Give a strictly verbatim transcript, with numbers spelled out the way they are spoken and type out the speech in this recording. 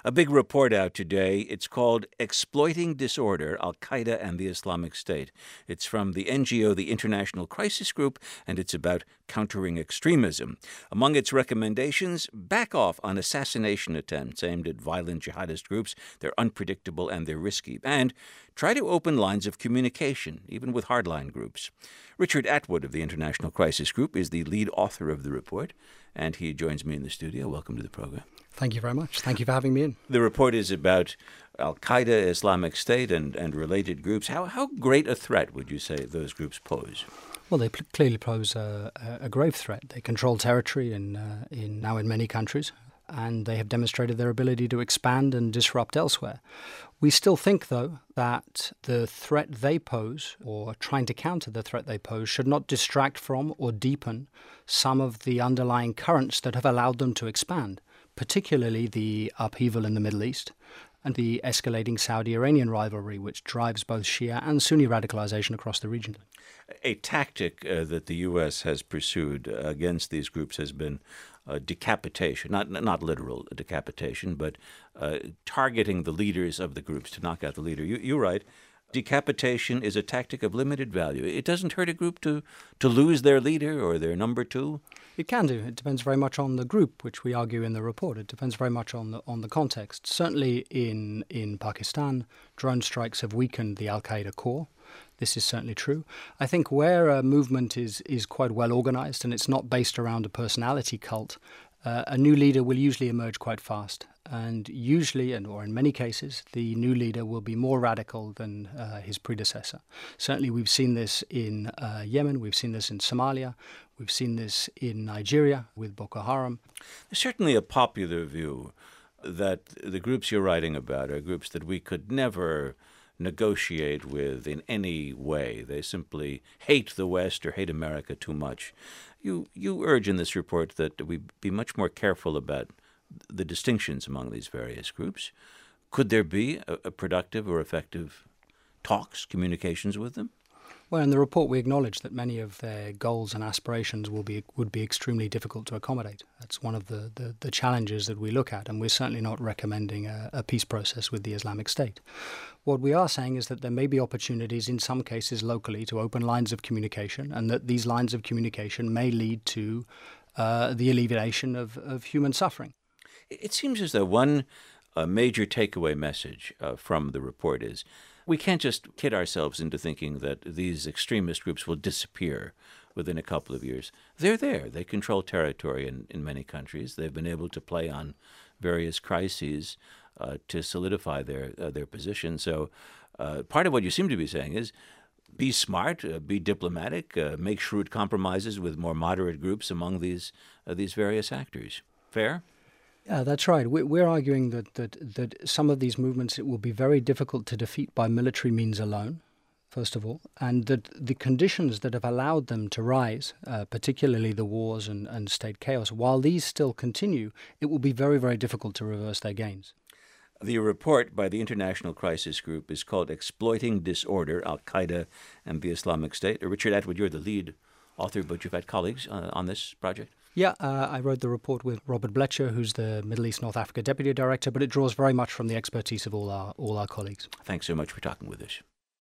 A big report out today. It's called Exploiting Disorder, Al-Qaeda and the Islamic State. It's from the N G O, the International Crisis Group, and it's about countering extremism. Among its recommendations, back off on assassination attempts aimed at violent jihadist groups. They're unpredictable and they're risky. And try to open lines of communication, even with hardline groups. Richard Atwood of the International Crisis Group is the lead author of the report, and he joins me in the studio. Welcome to the program. Thank you very much. Thank you for having me in. The report is about Al-Qaeda, Islamic State, and, and related groups. How how great a threat would you say those groups pose? Well, they p- clearly pose a, a grave threat. They control territory in, uh, in now in many countries, and they have demonstrated their ability to expand and disrupt elsewhere. We still think, though, that the threat they pose, or trying to counter the threat they pose, should not distract from or deepen some of the underlying currents that have allowed them to expand, particularly the upheaval in the Middle East and the escalating Saudi-Iranian rivalry, which drives both Shia and Sunni radicalization across the region. A tactic uh, that the U S has pursued uh, against these groups has been uh, decapitation, not not literal decapitation, but uh, targeting the leaders of the groups to knock out the leader. You, you're right. Decapitation is a tactic of limited value. It doesn't hurt a group to, to lose their leader or their number two. It can do. It depends very much on the group, which we argue in the report. It depends very much on the on the context. Certainly in, in Pakistan, drone strikes have weakened the Al-Qaeda core. This is certainly true. I think where a movement is, is quite well organized and it's not based around a personality cult, uh, a new leader will usually emerge quite fast. And usually, and or in many cases, the new leader will be more radical than uh, his predecessor. Certainly, we've seen this in uh, Yemen, we've seen this in Somalia, we've seen this in Nigeria with Boko Haram. There's certainly a popular view that the groups you're writing about are groups that we could never negotiate with in any way. They simply hate the West or hate America too much. You you urge in this report that we be much more careful about the distinctions among these various groups. Could there be a, a productive or effective talks, communications with them? Well, in the report, we acknowledge that many of their goals and aspirations will be would be extremely difficult to accommodate. That's one of the, the, the challenges that we look at, and we're certainly not recommending a, a peace process with the Islamic State. What we are saying is that there may be opportunities in some cases locally to open lines of communication, and that these lines of communication may lead to uh, the alleviation of, of human suffering. It seems as though one uh, major takeaway message uh, from the report is we can't just kid ourselves into thinking that these extremist groups will disappear within a couple of years. They're there. They control territory in, in many countries. They've been able to play on various crises uh, to solidify their uh, their position. So uh, part of what you seem to be saying is be smart, uh, be diplomatic, uh, make shrewd compromises with more moderate groups among these uh, these various actors. Fair? Yeah, that's right. We're arguing that, that that some of these movements it will be very difficult to defeat by military means alone, first of all, and that the conditions that have allowed them to rise, uh, particularly the wars and, and state chaos, while these still continue, it will be very, very difficult to reverse their gains. The report by the International Crisis Group is called Exploiting Disorder, Al-Qaeda and the Islamic State. Richard Atwood, you're the lead author, but you've had colleagues uh, on this project? Yeah, uh, I wrote the report with Robert Blecher, who's the Middle East North Africa Deputy Director, but it draws very much from the expertise of all our all our colleagues. Thanks so much for talking with us.